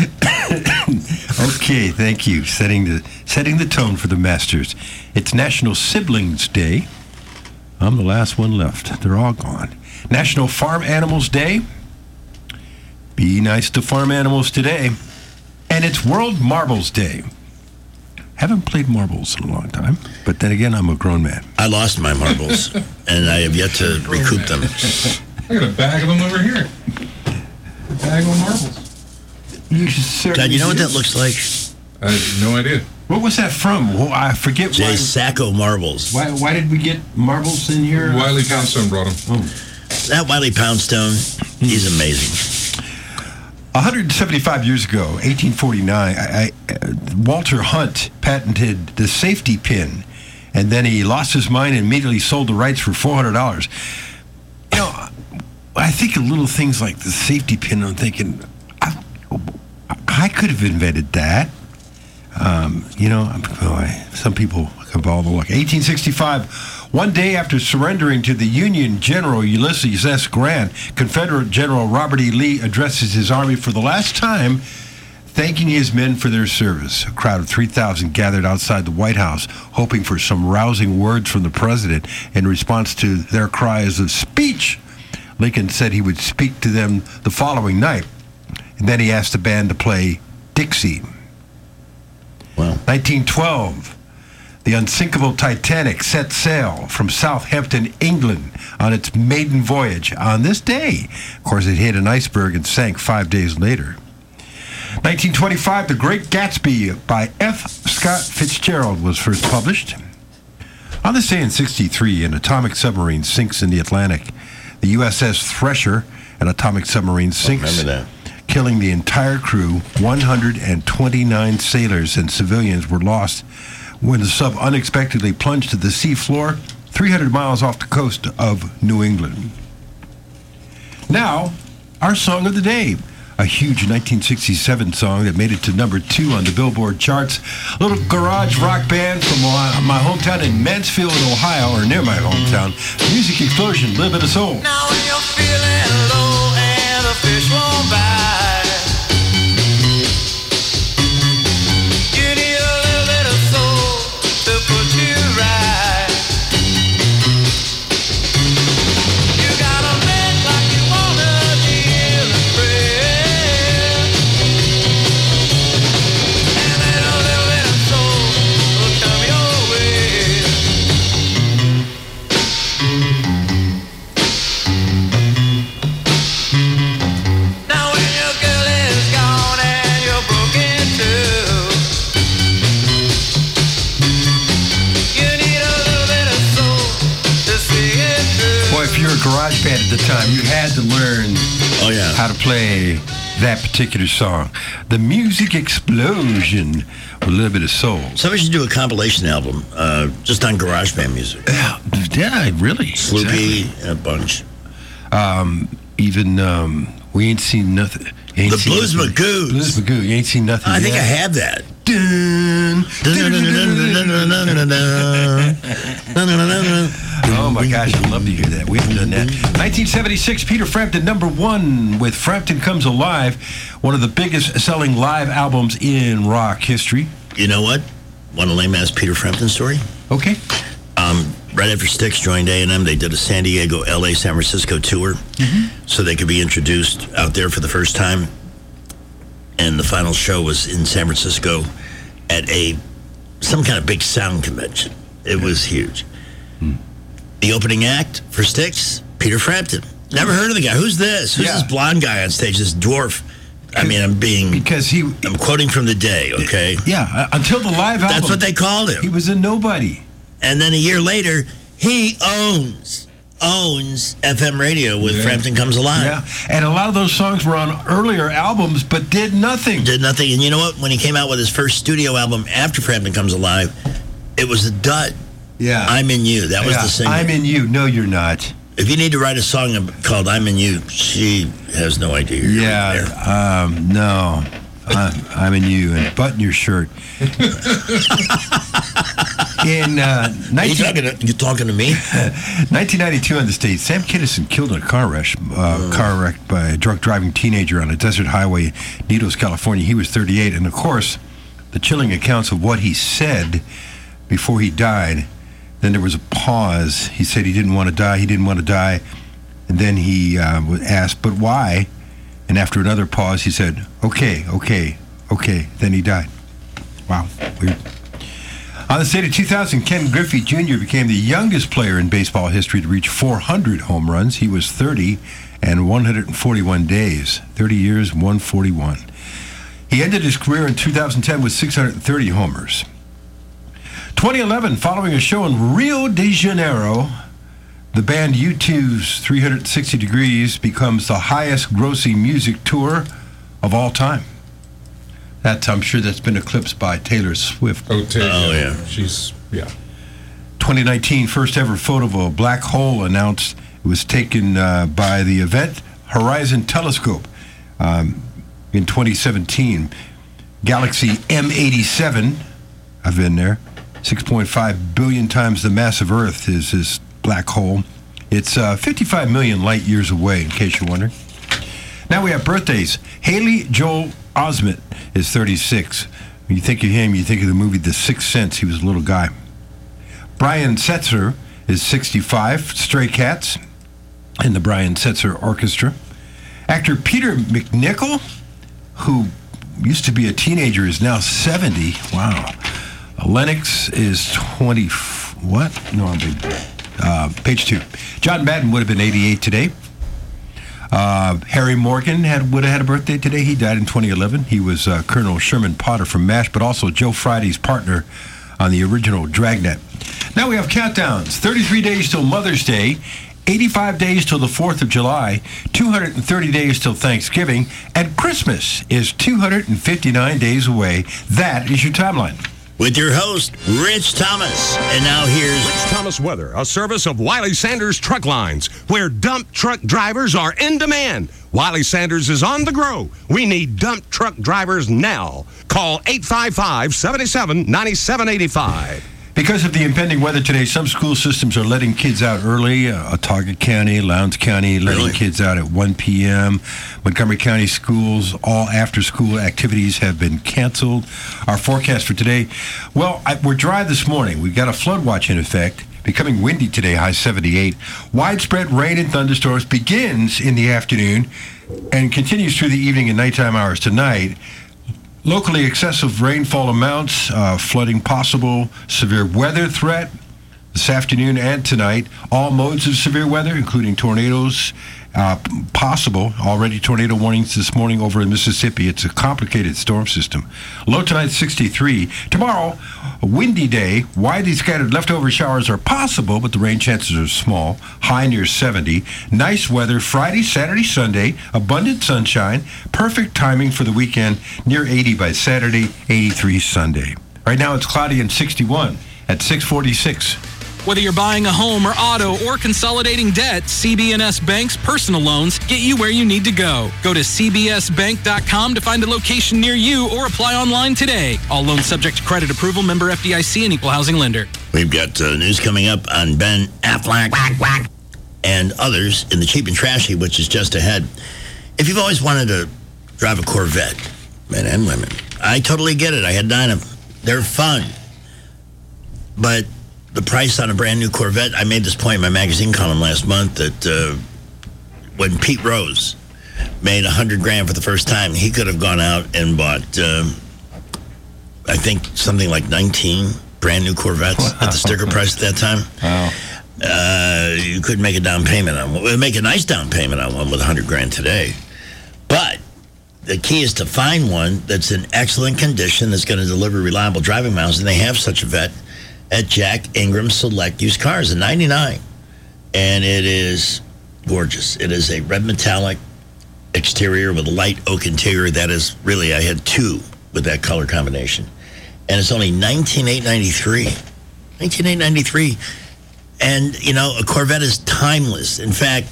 Okay, thank you. Setting the setting the tone for the Masters. It's National Siblings Day. I'm the last one left. They're all gone. National Farm Animals Day. Be nice to farm animals today. And it's World Marbles Day. Haven't played marbles in a long time, but then again, I'm a grown man. I lost my marbles, and I have yet to recoup them. I got a bag of them over here. A bag of marbles. You Dad, you know what that looks like? I have no idea. What was that from? Well, I forget. Jay why, Sacco marbles. Why, why did we get marbles in here? Wiley Poundstone brought them. Oh. That Wiley Poundstone, he's amazing. one hundred seventy-five years ago, eighteen forty-nine, I, I, uh, Walter Hunt patented the safety pin, and then he lost his mind and immediately sold the rights for four hundred dollars. You know, I think of little things like the safety pin, I'm thinking, I, I could have invented that. Um, you know, boy, some people have all the luck. eighteen sixty-five, one day after surrendering to the Union General Ulysses S. Grant, Confederate General Robert E. Lee addresses his army for the last time, thanking his men for their service. A crowd of three thousand gathered outside the White House, hoping for some rousing words from the president in response to their cries of speech. Lincoln said he would speak to them the following night, and then he asked the band to play Dixie. Wow. nineteen twelve, the unsinkable Titanic set sail from Southampton, England, on its maiden voyage on this day. Of course, it hit an iceberg and sank five days later. nineteen twenty-five, The Great Gatsby by F. Scott Fitzgerald was first published. On this day in sixty-three, an atomic submarine sinks in the Atlantic. The U S S Thresher, an atomic submarine, sinks, remember killing the entire crew. one hundred twenty-nine sailors and civilians were lost when the sub unexpectedly plunged to the sea floor three hundred miles off the coast of New England. Now, our song of the day. A huge nineteen sixty-seven song that made it to number two on the Billboard charts. A little garage rock band from my, my hometown in Mansfield, Ohio, or near my hometown. Music Explosion, Live in a Soul. Now when you're feeling low and the fish won't bite, you need a little bit of soul to put you right. You gotta make like you wanna deal and pray. Garage band at the time, you had to learn oh, yeah. how to play that particular song. The Music Explosion with a little bit of soul. Somebody should do a compilation album uh, just on garage band music. Yeah, yeah really. Sloopy exactly. and a bunch. Um, even um, We Ain't Seen Nothing. Ain't The seen Blues nothing. Magoos. Blues Magoo. You ain't seen nothing I yet. think I have that. Dun, oh my gosh, I'd love to hear that. We haven't done that. nineteen seventy-six, Peter Frampton, number one with Frampton Comes Alive, one of the biggest selling live albums in rock history. You know what? Want a lame-ass Peter Frampton story? Okay. Um, right after Styx joined A and M, they did a San Diego, L A, San Francisco tour mm-hmm. so they could be introduced out there for the first time. And the final show was in San Francisco at a some kind of big sound convention. It was huge. Hmm. The opening act for Styx, Peter Frampton. Never heard of the guy. Who's this? Who's Yeah. this blonde guy on stage? This dwarf. I mean, I'm being because he. I'm quoting from the day. Okay. Yeah. Uh, until the live album. That's what they called him. He was a nobody. And then a year later, he owns owns F M radio with Yeah. Frampton Comes Alive. Yeah, and a lot of those songs were on earlier albums, but did nothing. Did nothing. And you know what? When he came out with his first studio album after Frampton Comes Alive, it was a dud. Yeah. I'm in You. That was Yeah, the single. I'm in You. No, you're not. If you need to write a song called I'm in You, she has no idea. You're Yeah. there. Um, no. I'm, I'm in You, and button your shirt. In uh, nineteen- you, talking to, you talking to me? nineteen ninety-two in the States, Sam Kinison killed in a car wreck, uh, Oh. car wreck by a drunk driving teenager on a desert highway in Needles, California. He was thirty-eight, and of course, the chilling accounts of what he said before he died. Then there was a pause. He said he didn't want to die. He didn't want to die, and then he uh, was asked, "But why?" And after another pause, he said, "Okay, okay, okay." Then he died. Wow, weird. On this date of two thousand, Ken Griffey Junior became the youngest player in baseball history to reach four hundred home runs. He was thirty and one hundred forty-one days. thirty years, one forty-one. He ended his career in two thousand ten with six hundred thirty homers. twenty eleven, following a show in Rio de Janeiro, the band U two's three hundred sixty degrees becomes the highest grossing music tour of all time. That, I'm sure that's been eclipsed by Taylor Swift. Oh, Taylor. Oh, yeah. She's, yeah. twenty nineteen, first ever photo of a black hole announced. It was taken uh, by the Event Horizon Telescope um, in twenty seventeen. Galaxy M eighty-seven, I've been there, six point five billion times the mass of Earth is this black hole. It's uh, fifty-five million light years away, in case you're wondering. Now we have birthdays. Haley Joel Osment is thirty-six. When you think of him, you think of the movie The Sixth Sense. He was a little guy. Brian Setzer is sixty-five. Stray Cats. and the Brian Setzer Orchestra. Actor Peter MacNicol, who used to be a teenager, is now seventy. Wow. Lennox is twenty. What? No, I'm big. Uh, page two. John Madden would have been eighty-eight today. Uh, Harry Morgan had would have had a birthday today. He died in twenty eleven. He was uh, Colonel Sherman Potter from MASH, but also Joe Friday's partner on the original Dragnet. Now we have countdowns. thirty-three days till Mother's Day, eighty-five days till the fourth of July, two hundred thirty days till Thanksgiving, and Christmas is two hundred fifty-nine days away. That is your timeline. With your host, Rich Thomas. And now here's Rich Thomas Weather, a service of Wiley Sanders Truck Lines, where dump truck drivers are in demand. Wiley Sanders is on the grow. We need dump truck drivers now. Call eight five five, seven seven, nine seven eight five. Because of the impending weather today, some school systems are letting kids out early. Uh, Otago County, Lowndes County, letting really? kids out at one p.m. Montgomery County schools, all after-school activities have been canceled. Our forecast for today, well, I, we're dry this morning. We've got a flood watch in effect. Becoming windy today, high seventy-eight. Widespread rain and thunderstorms begins in the afternoon and continues through the evening and nighttime hours tonight. Locally excessive rainfall amounts, uh, flooding possible, severe weather threat this afternoon and tonight. All modes of severe weather, including tornadoes, uh, possible. Already tornado warnings this morning over in Mississippi. It's a complicated storm system. Low tonight, sixty-three. Tomorrow, a windy day. Widely scattered leftover showers are possible, but the rain chances are small. High near seventy. Nice weather Friday, Saturday, Sunday. Abundant sunshine. Perfect timing for the weekend. Near eighty by Saturday, eighty-three Sunday. Right now, it's cloudy and sixty-one at six forty-six. Whether you're buying a home or auto or consolidating debt, C B N S Bank's personal loans get you where you need to go. Go to c b s bank dot com to find a location near you or apply online today. All loans subject to credit approval, member F D I C and equal housing lender. We've got uh, news coming up on Ben Affleck whack, whack, and others in the Cheap and Trashy, which is just ahead. If you've always wanted to drive a Corvette, men and women, I totally get it. I had nine of them. They're fun. But the price on a brand new Corvette, I made this point in my magazine column last month that uh, when Pete Rose made a hundred grand for the first time, he could have gone out and bought, um, I think, something like nineteen brand new Corvettes wow. at the sticker price at that time. Wow. Uh, you could make a down payment on one. Make a nice down payment on one with a hundred grand today. But the key is to find one that's in excellent condition, that's going to deliver reliable driving miles, and they have such a vet at Jack Ingram Select Used Cars in ninety-nine. And it is gorgeous. It is a red metallic exterior with a light oak interior. That is really, I had two with that color combination. And it's only nineteen thousand eight hundred ninety-three dollars. nineteen thousand eight hundred ninety-three dollars. And, you know, a Corvette is timeless. In fact,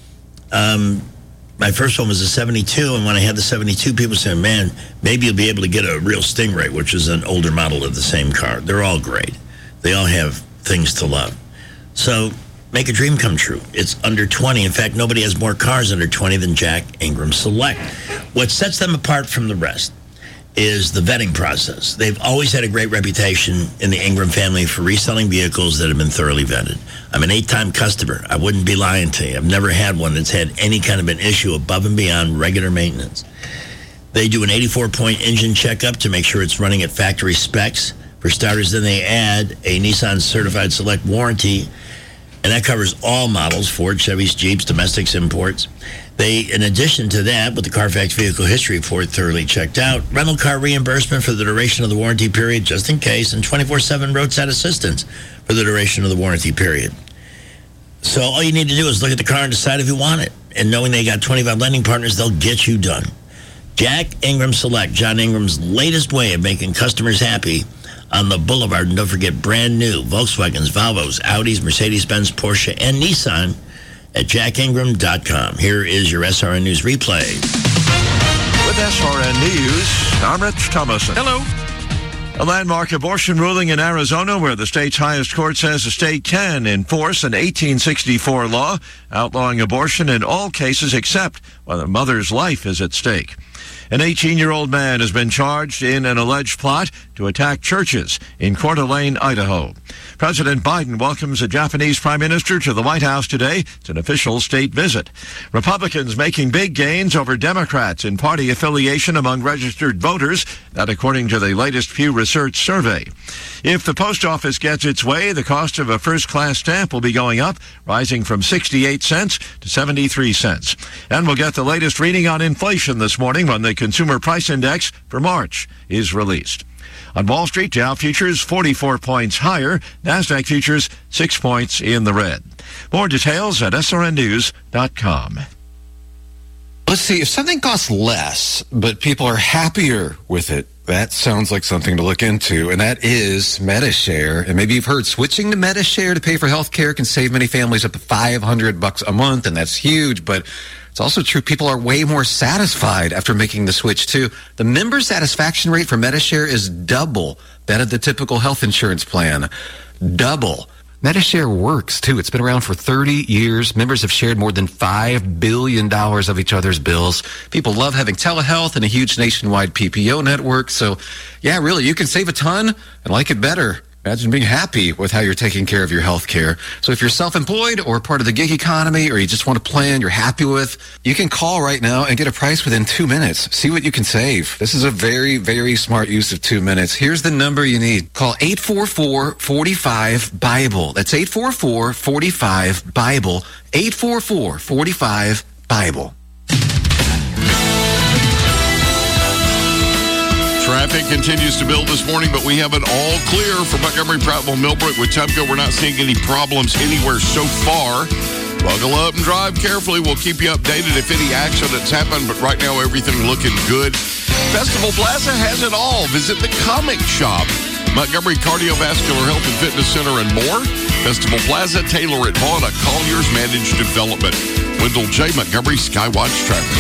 um, my first one was a seventy-two, and when I had the seventy-two, people said, man, maybe you'll be able to get a real Stingray, which is an older model of the same car. They're all great. They all have things to love. So make a dream come true. It's under twenty. In fact, nobody has more cars under twenty than Jack Ingram Select. What sets them apart from the rest is the vetting process. They've always had a great reputation in the Ingram family for reselling vehicles that have been thoroughly vetted. I'm an eight-time customer. I wouldn't be lying to you. I've never had one that's had any kind of an issue above and beyond regular maintenance. They do an eighty-four point engine checkup to make sure it's running at factory specs. For starters, then they add a Nissan Certified Select warranty, and that covers all models, Ford, Chevys, Jeeps, domestics, imports. They, in addition to that, with the Carfax Vehicle History Report thoroughly checked out, rental car reimbursement for the duration of the warranty period, just in case, and twenty-four seven roadside assistance for the duration of the warranty period. So all you need to do is look at the car and decide if you want it. And knowing they got twenty-five lending partners, they'll get you done. Jack Ingram Select, John Ingram's latest way of making customers happy on the boulevard. And don't forget, brand new Volkswagens, Volvos, Audis, Mercedes-Benz, Porsche, and Nissan at jack ingram dot com. Here is your S R N News replay. With S R N News, I'm Rich Thomason. Hello. A landmark abortion ruling in Arizona where the state's highest court says the state can enforce an eighteen sixty-four law outlawing abortion in all cases except when the mother's life is at stake. An eighteen-year-old man has been charged in an alleged plot to attack churches in Coeur d'Alene, Idaho. President Biden welcomes a Japanese prime minister to the White House today. It's an official state visit. Republicans making big gains over Democrats in party affiliation among registered voters, that according to the latest Pew Research survey. If the post office gets its way, the cost of a first-class stamp will be going up, rising from sixty-eight cents to seventy-three cents. And we'll get the latest reading on inflation this morning when the Consumer Price Index for March is released. On Wall Street, Dow futures forty-four points higher, NASDAQ futures six points in the red. More details at S R N news dot com. Let's see, if something costs less, but people are happier with it, that sounds like something to look into, and that is Medi-Share. And maybe you've heard switching to Medi-Share to pay for health care can save many families up to five hundred bucks a month, and that's huge, but it's also true people are way more satisfied after making the switch, too. The member satisfaction rate for Medi-Share is double that of the typical health insurance plan. Double. Medi-Share works, too. It's been around for thirty years. Members have shared more than five billion dollars of each other's bills. People love having telehealth and a huge nationwide P P O network. So, yeah, really, you can save a ton and like it better. Imagine being happy with how you're taking care of your health care. So if you're self-employed or part of the gig economy or you just want a plan you're happy with, you can call right now and get a price within two minutes. See what you can save. This is a very, very smart use of two minutes. Here's the number you need. Call eight four four, four five, BIBLE. That's eight four four, four five, BIBLE. eight four four, four five, BIBLE. Traffic continues to build this morning, but we have it all clear for Montgomery, Prattville, Millbrook, Wetumpka. We're not seeing any problems anywhere so far. Buckle up and drive carefully. We'll keep you updated if any accidents happen, but right now everything looking good. Festival Plaza has it all. Visit the comic shop. Montgomery Cardiovascular Health and Fitness Center and more. Festival Plaza, Taylor at Vaughn, a Colliers Managed Development. Wendell J. Montgomery, Skywatch Traffic.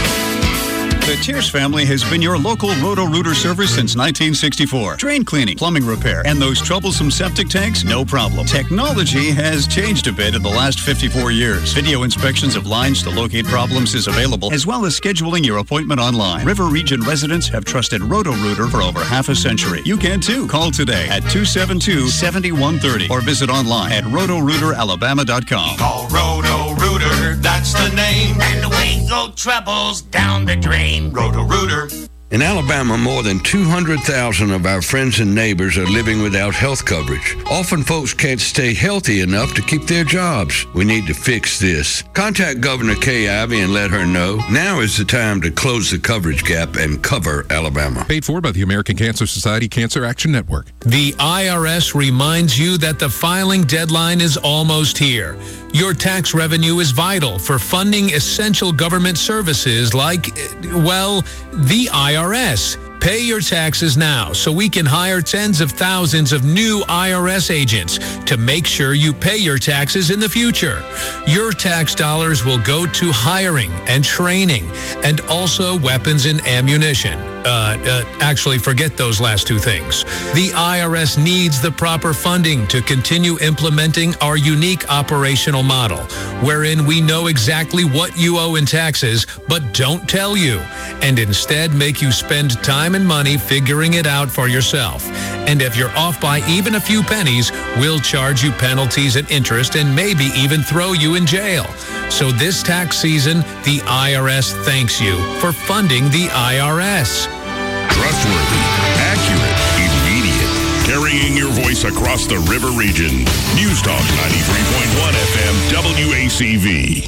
The Tears family has been your local Roto-Rooter service since nineteen sixty-four. Drain cleaning, plumbing repair, and those troublesome septic tanks, no problem. Technology has changed a bit in the last fifty-four years. Video inspections of lines to locate problems is available, as well as scheduling your appointment online. River Region residents have trusted Roto-Rooter for over half a century. You can too. Call today at two seven two, seven one three zero or visit online at roto rooter alabama dot com. Call Roto-Rooter, that's the name. And away go troubles down the drain. Roto-Rooter. In Alabama, more than two hundred thousand of our friends and neighbors are living without health coverage. Often folks can't stay healthy enough to keep their jobs. We need to fix this. Contact Governor Kay Ivey and let her know. Now is the time to close the coverage gap and cover Alabama. Paid for by the American Cancer Society Cancer Action Network. The I R S reminds you that the filing deadline is almost here. Your tax revenue is vital for funding essential government services like, well, the I R S. Pay your taxes now so we can hire tens of thousands of new I R S agents to make sure you pay your taxes in the future. Your tax dollars will go to hiring and training and also weapons and ammunition. Uh, uh, actually, forget those last two things. The I R S needs the proper funding to continue implementing our unique operational model, wherein we know exactly what you owe in taxes, but don't tell you, and instead make you spend time and money figuring it out for yourself. And if you're off by even a few pennies, we'll charge you penalties and interest and maybe even throw you in jail. So this tax season, the I R S thanks you for funding the I R S. Trustworthy, accurate, immediate. Carrying your voice across the river region. News Talk ninety-three point one F M W A C V.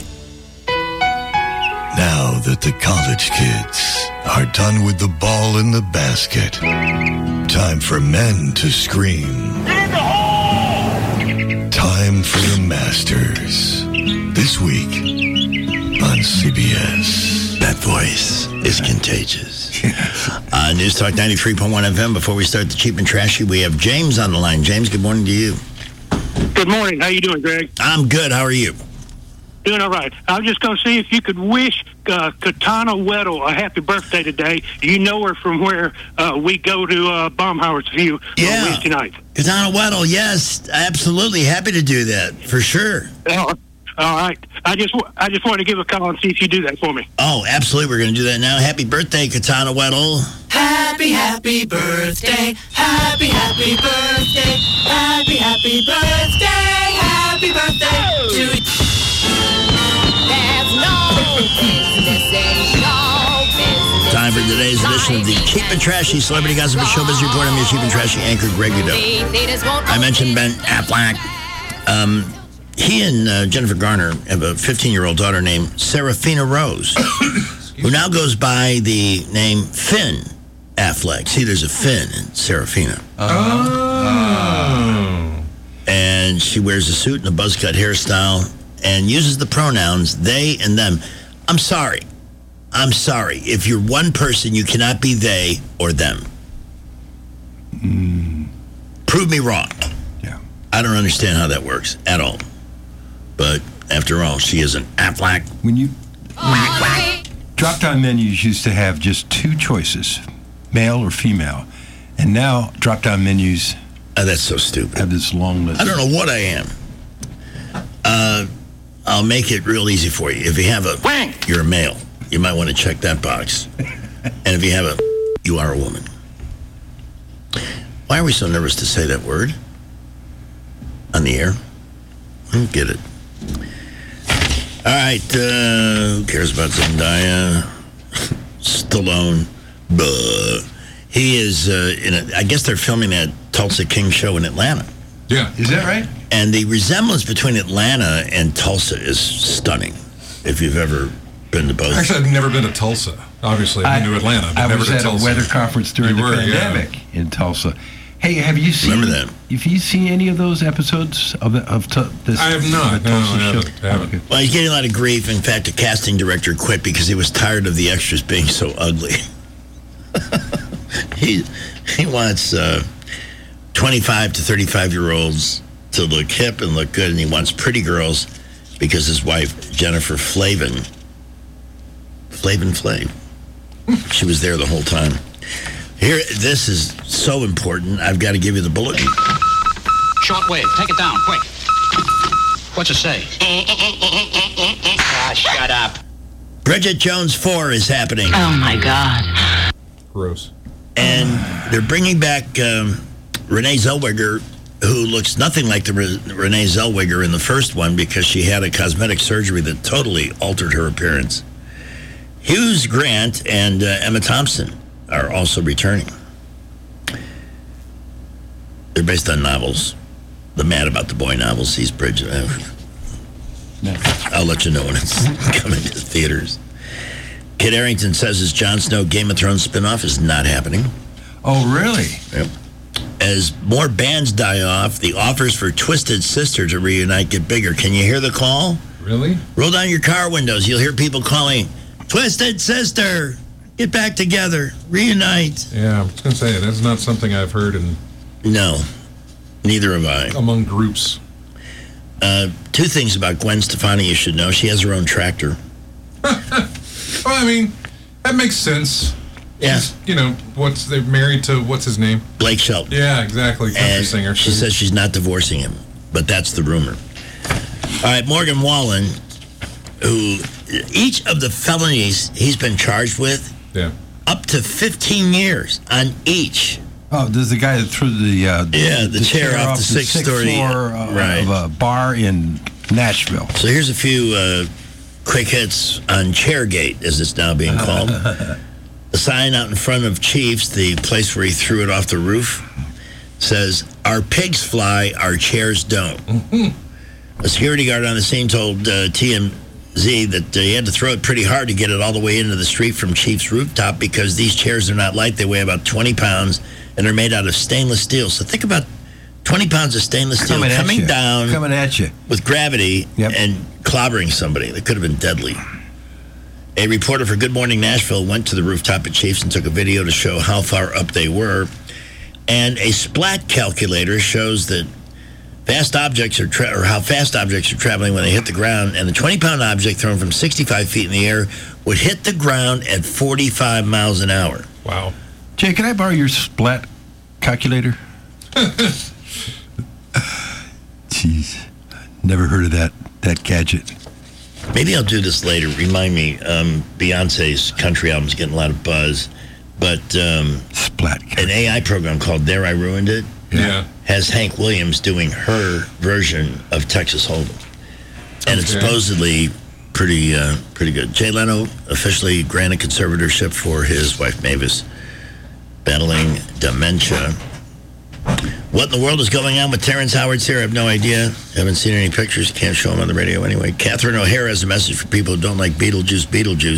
Now that the college kids are done with the ball in the basket, time for men to scream. Time for the Masters. This week on C B S. That voice is contagious. uh, News Talk ninety-three point one F M. Before we start the cheap and trashy, we have James on the line. James, good morning to you. Good morning. How you doing, Greg? I'm good. How are you? Doing all right. I was just going to see if you could wish uh, Katana Weddle a happy birthday today. You know her from where uh, we go to uh, Baumhauer's View Yeah. on Wednesday night. Katana Weddle, yes, absolutely. Happy to do that, for sure. Uh, all right. I just wa- I just wanted to give a call and see if you do that for me. Oh, absolutely. We're going to do that now. Happy birthday, Katana Weddle. Happy, happy birthday. Happy, happy birthday. Happy, happy birthday. Happy birthday to you. There's no business in show business. Time for today's edition of the Cheap and Trashy Celebrity Gossip and Showbiz Report. I'm your Cheap and Trashy anchor, Greg Udo. I mentioned Ben Affleck. Um, he and uh, Jennifer Garner have a fifteen-year-old daughter named Serafina Rose, who now goes by the name Finn Affleck. See, there's a Finn in Serafina. Oh. And she wears a suit and a buzz cut hairstyle and uses the pronouns they and them. I'm sorry. I'm sorry. If you're one person, you cannot be they or them. Mm. Prove me wrong. Yeah. I don't understand how that works at all. But after all, she is an Affleck. When you drop-down menus used to have just two choices, male or female, and now drop-down menus. Oh, that's so stupid. Have this long list. I don't know what I am. Uh, I'll make it real easy for you. If you have a wank, you're a male. You might want to check that box. And if you have a, you are a woman. Why are we so nervous to say that word on the air? I don't get it. All right, uh, who cares about Zendaya? Stallone. Buh. He is, uh, in a, I guess they're filming that Tulsa King show in Atlanta. Yeah. Is that right? And the resemblance between Atlanta and Tulsa is stunning, if you've ever been to both. Actually, I've never been to Tulsa. Obviously, I've been to Atlanta, but I never was to at Tulsa. a weather conference during You the were, pandemic yeah. in Tulsa. Hey, have you seen? Remember that? Have you seen any of those episodes of the, of tu- this? I have not. the No, Tulsa I show? haven't. I haven't. Okay. Well, he's getting a lot of grief. In fact, the casting director quit because he was tired of the extras being so ugly. he he wants uh, twenty-five to thirty-five-year-olds to look hip and look good, and he wants pretty girls because his wife, Jennifer Flavin, Flavin Flav, she was there the whole time. Here, this is so important. I've got to give you the bulletin. Shortwave, take it down, quick. What's it say? Ah, shut up. Bridget Jones four is happening. Oh, my God. Gross. And they're bringing back um, Renee Zellweger, who looks nothing like the Re- Renee Zellweger in the first one because she had a cosmetic surgery that totally altered her appearance. Hughes Grant and uh, Emma Thompson are also returning. They're based on novels. The Mad About the Boy novels. These Bridget. Uh, I'll let you know when it's coming to theaters. Kit Harington says his Jon Snow Game of Thrones spinoff is not happening. Oh, really? Yep. As more bands die off, the offers for Twisted Sister to reunite get bigger. Can you hear the call? Really? Roll down your car windows. You'll hear people calling, Twisted Sister, get back together, reunite. Yeah, I was going to say, that's not something I've heard in... No, neither have I. Among groups. Uh, two things about Gwen Stefani you should know. She has her own tractor. Well, I mean, that makes sense. Yeah. She's, you know, what's they're married to, what's his name? Blake Shelton. Yeah, exactly. Country And singer. she says she's not divorcing him, but that's the rumor. All right, Morgan Wallen, who each of the felonies he's been charged with, yeah, up to fifteen years on each. Oh, there's the guy that threw the uh, Yeah, the chair off the sixth story. floor uh, Right. of a bar in Nashville. So here's a few uh, quick hits on Chairgate, as it's now being called. The sign out in front of Chiefs, the place where he threw it off the roof, says, "Our pigs fly, our chairs don't." A security guard on the scene told uh, T M Z that uh, he had to throw it pretty hard to get it all the way into the street from Chiefs' rooftop because these chairs are not light. They weigh about twenty pounds, and they're made out of stainless steel. So think about twenty pounds of stainless steel Coming at coming you. down Coming at you. with gravity and clobbering somebody. That could have been deadly. A reporter for Good Morning Nashville went to the rooftop at Chiefs and took a video to show how far up they were. And a splat calculator shows that fast objects are tra- or how fast objects are traveling when they hit the ground, and the twenty-pound object thrown from sixty-five feet in the air would hit the ground at forty-five miles an hour. Wow. Jay, can I borrow your splat calculator? Jeez, never heard of that that gadget. Maybe I'll do this later. Remind me, um, Beyonce's country album's getting a lot of buzz, but um, splat an A I program called There I Ruined It yeah. has Hank Williams doing her version of Texas Hold'em, and it's Okay. supposedly pretty uh, pretty good. Jay Leno officially granted conservatorship for his wife Mavis, battling dementia. What in the world is going on with Terrence Howard's here? I have no idea. Haven't seen any pictures. Can't show them on the radio anyway. Catherine O'Hara has a message for people who don't like Beetlejuice, Beetlejuice.